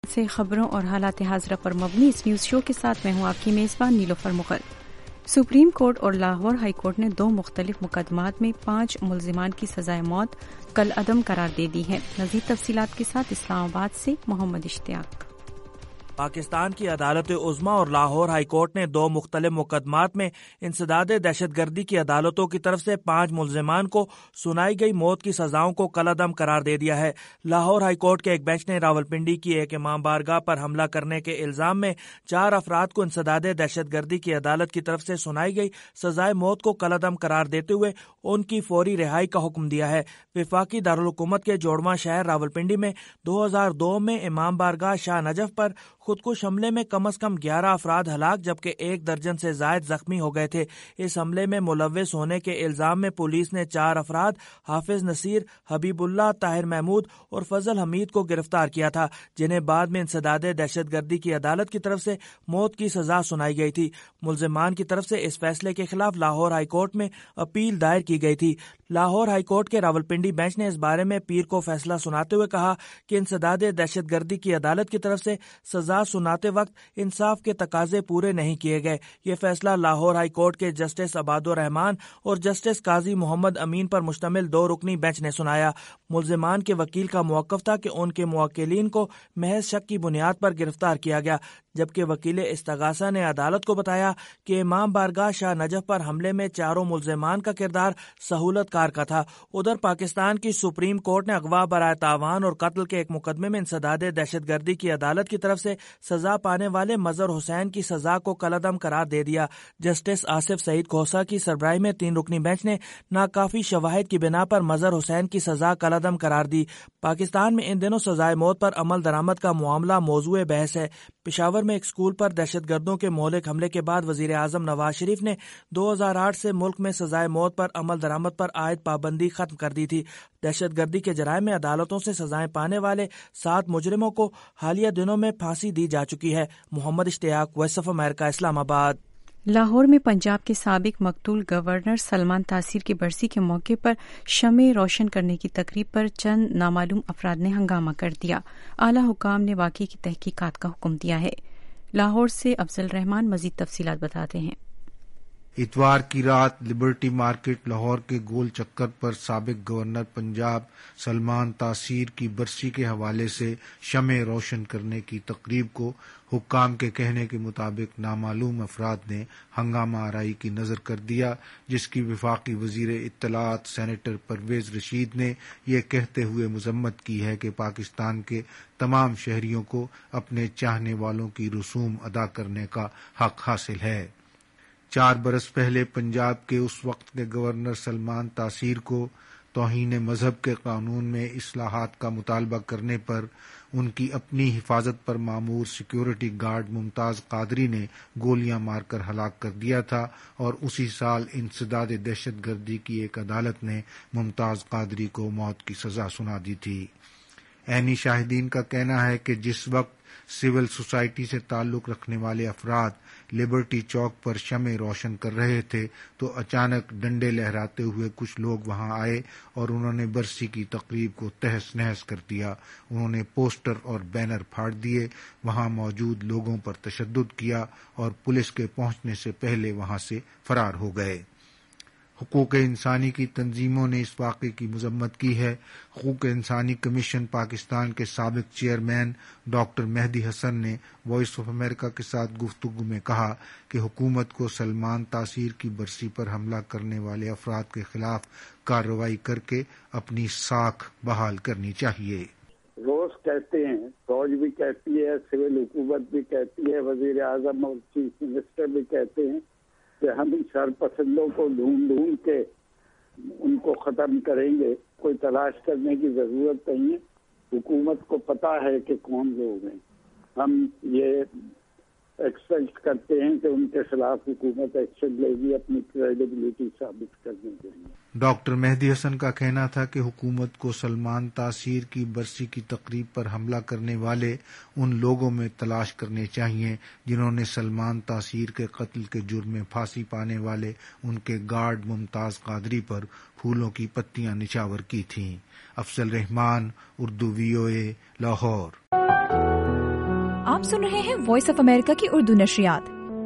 سے خبروں اور حالات حاضرہ پر مبنی اس نیوز شو کے ساتھ میں ہوں آپ کی میزبان نیلوفر مغل۔ سپریم کورٹ اور لاہور ہائی کورٹ نے 2 مختلف مقدمات میں 5 ملزمان کی سزائے موت کالعدم قرار دے دی ہے۔ مزید تفصیلات کے ساتھ اسلام آباد سے محمد اشتیاق۔ پاکستان کی عدالت عظمیٰ اور لاہور ہائی کورٹ نے 2 مختلف مقدمات میں انسداد دہشت گردی کی عدالتوں کی طرف سے 5 ملزمان کو سنائی گئی موت کی سزاؤں کو کالعدم قرار دے دیا ہے۔ لاہور ہائی کورٹ کے ایک بینچ نے راولپنڈی کی ایک امام بارگاہ پر حملہ کرنے کے الزام میں 4 افراد کو انسداد دہشت گردی کی عدالت کی طرف سے سنائی گئی سزائے موت کو کالعدم قرار دیتے ہوئے ان کی فوری رہائی کا حکم دیا ہے۔ وفاقی دارالحکومت کے جوڑواں شہر راولپنڈی میں 2002 میں امام بارگاہ شاہ نجف پر خودکش حملے میں کم از کم 11 افراد ہلاک جبکہ 1 درجن سے زائد زخمی ہو گئے تھے۔ اس حملے میں ملوث ہونے کے الزام میں پولیس نے 4 افراد حافظ نصیر، حبیب اللہ، طاہر محمود اور فضل حمید کو گرفتار کیا تھا، جنہیں بعد میں انسداد دہشت گردی کی عدالت کی طرف سے موت کی سزا سنائی گئی تھی۔ ملزمان کی طرف سے اس فیصلے کے خلاف لاہور ہائی کورٹ میں اپیل دائر کی گئی تھی۔ لاہور ہائی کورٹ کے راولپنڈی بینچ نے اس بارے میں پیر کو فیصلہ سناتے ہوئے کہا کہ انسداد دہشت گردی کی عدالت کی طرف سے سزا سناتے وقت انصاف کے تقاضے پورے نہیں کیے گئے۔ یہ فیصلہ لاہور ہائی کورٹ کے جسٹس عباد الرحمان اور جسٹس قاضی محمد امین پر مشتمل 2 رکنی بینچ نے سنایا۔ ملزمان کے وکیل کا موقف تھا کہ ان کے موکلین کو محض شک کی بنیاد پر گرفتار کیا گیا، جبکہ وکیل استغاثہ نے عدالت کو بتایا کہ امام بارگاہ شاہ نجف پر حملے میں 4 ملزمان کا کردار سہولت کار کا تھا۔ ادھر پاکستان کی سپریم کورٹ نے اغوا برائے تاوان اور قتل کے ایک مقدمے میں انسداد دہشت گردی کی عدالت کی طرف سے سزا پانے والے مظہر حسین کی سزا کو کالعدم قرار دے دیا۔ جسٹس آصف سعید کھوسہ کی سربراہی میں 3 رکنی بینچ نے ناکافی شواہد کی بنا پر مظہر حسین کی سزا کالعدم قرار دی۔ پاکستان میں ان دنوں سزائے موت پر عمل درآمد کا معاملہ موضوع بحث ہے۔ پشاور میں ایک اسکول پر دہشت گردوں کے مہلک حملے کے بعد وزیر اعظم نواز شریف نے 2008 سے ملک میں سزائے موت پر عمل درآمد پر عائد پابندی ختم کر دی تھی۔ دہشت گردی کے جرائم میں عدالتوں سے سزائیں پانے والے 7 مجرموں کو حالیہ دنوں میں پھانسی دی جا چکی ہے۔ محمد اشتیاق، وائس آف امریکہ، اسلام آباد۔ لاہور میں پنجاب کے سابق مقتول گورنر سلمان تاثیر کی برسی کے موقع پر شمع روشن کرنے کی تقریب پر چند نامعلوم افراد نے ہنگامہ کر دیا۔ اعلیٰ حکام نے واقعے کی تحقیقات کا حکم دیا ہے۔ لاہور سے افضل رحمان مزید تفصیلات بتاتے ہیں۔ اتوار کی رات لبرٹی مارکیٹ لاہور کے گول چکر پر سابق گورنر پنجاب سلمان تاثیر کی برسی کے حوالے سے شمع روشن کرنے کی تقریب کو حکام کے کہنے کے مطابق نامعلوم افراد نے ہنگامہ آرائی کی نظر کر دیا، جس کی وفاقی وزیر اطلاعات سینیٹر پرویز رشید نے یہ کہتے ہوئے مذمت کی ہے کہ پاکستان کے تمام شہریوں کو اپنے چاہنے والوں کی رسوم ادا کرنے کا حق حاصل ہے۔ 4 برس پہلے پنجاب کے اس وقت کے گورنر سلمان تاثیر کو توہین مذہب کے قانون میں اصلاحات کا مطالبہ کرنے پر ان کی اپنی حفاظت پر مامور سیکیورٹی گارڈ ممتاز قادری نے گولیاں مار کر ہلاک کر دیا تھا، اور اسی سال انسداد دہشت گردی کی ایک عدالت نے ممتاز قادری کو موت کی سزا سنا دی تھی۔ عینی شاہدین کا کہنا ہے کہ جس وقت سول سوسائٹی سے تعلق رکھنے والے افراد لبرٹی چوک پر شمع روشن کر رہے تھے تو اچانک ڈنڈے لہراتے ہوئے کچھ لوگ وہاں آئے اور انہوں نے برسی کی تقریب کو تہس نہس کر دیا۔ انہوں نے پوسٹر اور بینر پھاڑ دیے، وہاں موجود لوگوں پر تشدد کیا اور پولیس کے پہنچنے سے پہلے وہاں سے فرار ہو گئے۔ حقوق انسانی کی تنظیموں نے اس واقعے کی مذمت کی ہے۔ حقوق انسانی کمیشن پاکستان کے سابق چیئرمین ڈاکٹر مہدی حسن نے وائس آف امریکہ کے ساتھ گفتگو میں کہا کہ حکومت کو سلمان تاثیر کی برسی پر حملہ کرنے والے افراد کے خلاف کارروائی کر کے اپنی ساکھ بحال کرنی چاہیے۔ روز کہتے ہیں، فوج بھی کہتی ہے، سول حکومت بھی کہتی ہے، وزیر اعظم اور چیف منسٹر بھی کہتے ہیں کہ ہم شرپسندوں کو ڈھونڈ کے ان کو ختم کریں گے۔ کوئی تلاش کرنے کی ضرورت نہیں ہے، حکومت کو پتا ہے کہ کون لوگ ہیں۔ ہم یہ ایکسپیکٹ کرتے ہیں کہ ان کے خلاف حکومت ایکشن لے گی اپنی کریڈیبلٹی ثابت کرنے کے لیے۔ ڈاکٹر مہدی حسن کا کہنا تھا کہ حکومت کو سلمان تاثیر کی برسی کی تقریب پر حملہ کرنے والے ان لوگوں میں تلاش کرنے چاہیے جنہوں نے سلمان تاثیر کے قتل کے جرم میں پھانسی پانے والے ان کے گارڈ ممتاز قادری پر پھولوں کی پتیاں نچھاور کی تھیں۔ افضل رحمان، اردو VOA، لاہور۔ آپ سن رہے ہیں وائس آف امریکہ کی اردو نشریات۔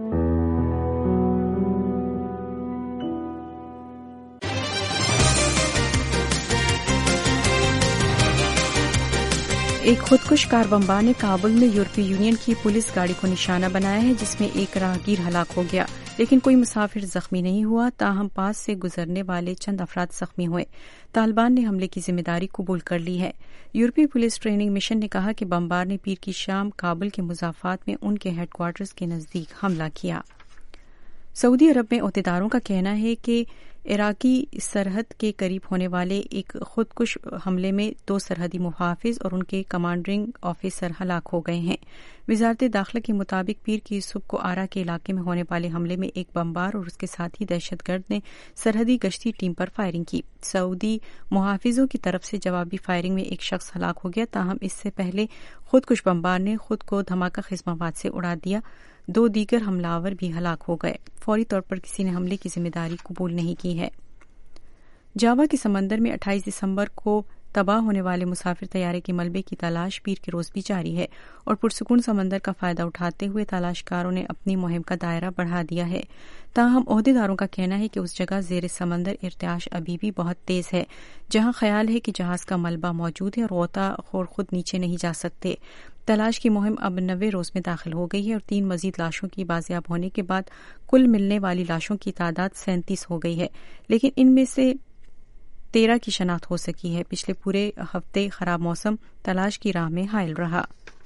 ایک خودکش کار بمبار نے کابل میں یورپی یونین کی پولیس گاڑی کو نشانہ بنایا ہے، جس میں ایک راہگیر ہلاک ہو گیا، لیکن کوئی مسافر زخمی نہیں ہوا۔ تاہم پاس سے گزرنے والے چند افراد زخمی ہوئے۔ طالبان نے حملے کی ذمہ داری قبول کر لی ہے۔ یورپی پولیس ٹریننگ مشن نے کہا کہ بمبار نے پیر کی شام کابل کے مضافات میں ان کے ہیڈ کوارٹرز کے نزدیک حملہ کیا۔ سعودی عرب میں عہدیداروں کا کہنا ہے کہ عراقی سرحد کے قریب ہونے والے ایک خودکش حملے میں 2 سرحدی محافظ اور ان کے کمانڈنگ آفیسر ہلاک ہو گئے ہیں۔ وزارت داخلہ کے مطابق پیر کی صبح کو آرا کے علاقے میں ہونے والے حملے میں ایک بمبار اور اس کے ساتھی دہشت گرد نے سرحدی گشتی ٹیم پر فائرنگ کی۔ سعودی محافظوں کی طرف سے جوابی فائرنگ میں ایک شخص ہلاک ہو گیا، تاہم اس سے پہلے خودکش بمبار نے خود کو دھماکہ خیز مواد سے اڑا دیا۔ 2 دیگر حملاور بھی ہلاک ہو گئے۔ فوری طور پر کسی نے حملے کی ذمہ داری قبول نہیں کی ہے۔ جاوا کے سمندر میں 28 دسمبر کو تباہ ہونے والے مسافر طیارے کے ملبے کی تلاش پیر کے روز بھی جاری ہے، اور پرسکون سمندر کا فائدہ اٹھاتے ہوئے تلاش کاروں نے اپنی مہم کا دائرہ بڑھا دیا ہے۔ تاہم عہدیداروں کا کہنا ہے کہ اس جگہ زیر سمندر ارتعاش ابھی بھی بہت تیز ہے، جہاں خیال ہے کہ جہاز کا ملبہ موجود ہے اور غوطہ خور خود نیچے نہیں جا سکتے۔ تلاش کی مہم اب 90 روز میں داخل ہو گئی ہے اور 3 مزید لاشوں کی بازیاب ہونے کے بعد کل ملنے والی لاشوں کی تعداد 37 ہو گئی ہے، لیکن ان میں سے 13 کی شناخت ہو سکی ہے۔ پچھلے پورے ہفتے خراب موسم تلاش کی راہ میں حائل رہا۔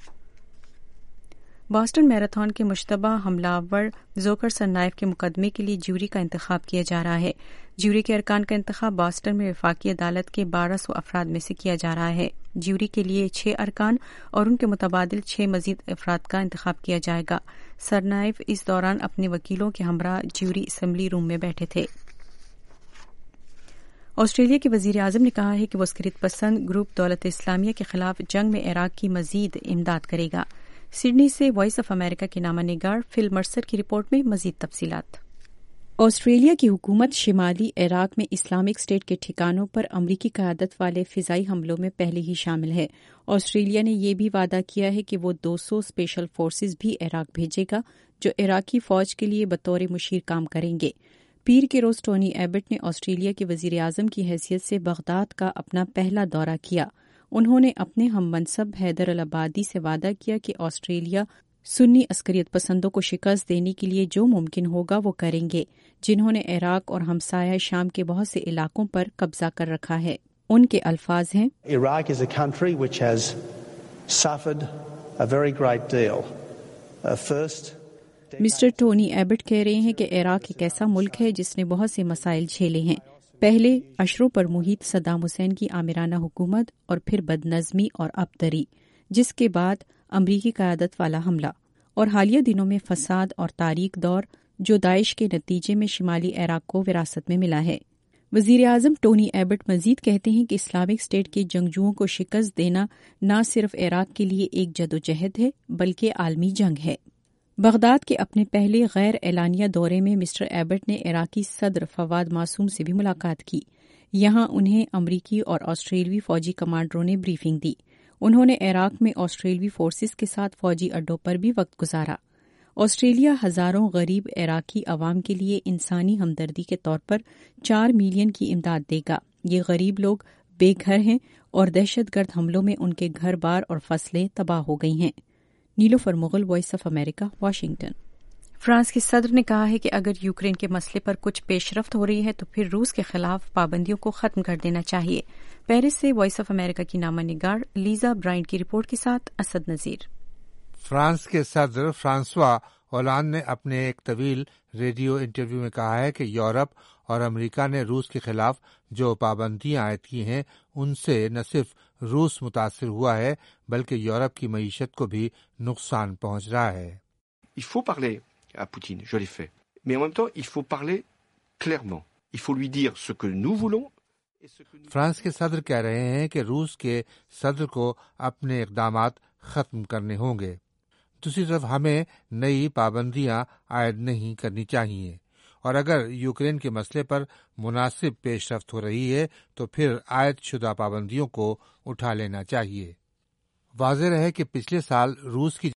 باسٹن میراتھن کے مشتبہ حملہ زوکر سرنائف کے مقدمے کے لیے جیوری کا انتخاب کیا جا رہا ہے۔ جیوری کے ارکان کا انتخاب باسٹن میں وفاقی عدالت کے 1200 افراد میں سے کیا جا رہا ہے۔ جیوری کے لیے 6 ارکان اور ان کے متبادل 6 مزید افراد کا انتخاب کیا جائے گا۔ سرنائف اس دوران اپنے وکیلوں کے ہمراہ جیوری اسمبلی روم میں بیٹھے تھے۔ آسٹریلیا کے وزیر اعظم نے کہا ہے کہ وہ عسکریت پسند گروپ دولت اسلامیہ کے خلاف جنگ میں عراق کی مزید امداد کرے گا۔ سڈنی سے وائس آف امریکہ کے نامہ نگار فل مرسر کی رپورٹ میں مزید تفصیلات۔ آسٹریلیا کی حکومت شمالی عراق میں اسلامک اسٹیٹ کے ٹھکانوں پر امریکی قیادت والے فضائی حملوں میں پہلے ہی شامل ہے۔ آسٹریلیا نے یہ بھی وعدہ کیا ہے کہ وہ 200 اسپیشل فورسز بھی عراق بھیجے گا، جو عراقی فوج کے لیے بطور مشیر کام کریں گے۔ پیر کے روز ٹونی ایبٹ نے آسٹریلیا کے وزیر اعظم کی حیثیت سے بغداد کا اپنا پہلا دورہ کیا۔ انہوں نے اپنے ہم منصب حیدر العبادی سے وعدہ کیا کہ آسٹریلیا سنی عسکریت پسندوں کو شکست دینے کے لیے جو ممکن ہوگا وہ کریں گے، جنہوں نے عراق اور ہمسایہ شام کے بہت سے علاقوں پر قبضہ کر رکھا ہے۔ ان کے الفاظ ہیں، Iraq is a country which has suffered a very great deal. First mister Tony Abbott کہہ رہے ہیں کہ عراق ایک ایسا ملک ہے جس نے بہت سے مسائل جھیلے ہیں۔ پہلے اشروں پر محیط صدام حسین کی آمرانہ حکومت، اور پھر بدنظمی اور ابتری، جس کے بعد امریکی قیادت والا حملہ، اور حالیہ دنوں میں فساد اور تاریک دور جو داعش کے نتیجے میں شمالی عراق کو وراثت میں ملا ہے۔ وزیر اعظم ٹونی ایبٹ مزید کہتے ہیں کہ اسلامک اسٹیٹ کے جنگجوؤں کو شکست دینا نہ صرف عراق کے لیے ایک جدوجہد ہے بلکہ عالمی جنگ ہے۔ بغداد کے اپنے پہلے غیر اعلانیہ دورے میں مسٹر ایبٹ نے عراقی صدر فواد معصوم سے بھی ملاقات کی۔ یہاں انہیں امریکی اور آسٹریلوی فوجی کمانڈروں نے بریفنگ دی۔ انہوں نے عراق میں آسٹریلوی فورسز کے ساتھ فوجی اڈوں پر بھی وقت گزارا۔ آسٹریلیا ہزاروں غریب عراقی عوام کے لیے انسانی ہمدردی کے طور پر 4 ملین کی امداد دے گا۔ یہ غریب لوگ بے گھر ہیں اور دہشت گرد حملوں میں ان کے گھر بار اور فصلیں تباہ ہو گئی ہیں۔ Nilofar Mughal, voice of America, Washington. France کے صدر نے کہا ہے کہ اگر یوکرین کے مسئلے پر کچھ پیش رفت ہو رہی ہے تو پھر روس کے خلاف پابندیوں کو ختم کر دینا چاہیے۔ پیرس سے وائس آف امریکہ کی نامہ نگار لیزا برائن کی رپورٹ کے ساتھ اسد نذیر۔ فرانس کے صدر فرانسوا ہولاند نے اپنے ایک طویل ریڈیو انٹرویو میں کہا ہے کہ یورپ اور امریکہ نے روس کے خلاف جو پابندیاں عائد کی ہیں ان سے نہ صرف روس متاثر ہوا ہے بلکہ یورپ کی معیشت کو بھی نقصان پہنچ رہا ہے۔ Il faut parler à Poutine, je l'ai fait. Mais en même temps, il faut parler clairement. Il faut lui dire ce que nous voulons. France کے صدر کہہ رہے ہیں کہ روس کے صدر کو اپنے اقدامات ختم کرنے ہوں گے۔ دوسری طرف ہمیں نئی پابندیاں عائد نہیں کرنی چاہیے، اور اگر یوکرین کے مسئلے پر مناسب پیش رفت ہو رہی ہے تو پھر عائد شدہ پابندیوں کو اٹھا لینا چاہیے۔ واضح رہے کہ پچھلے سال روس کی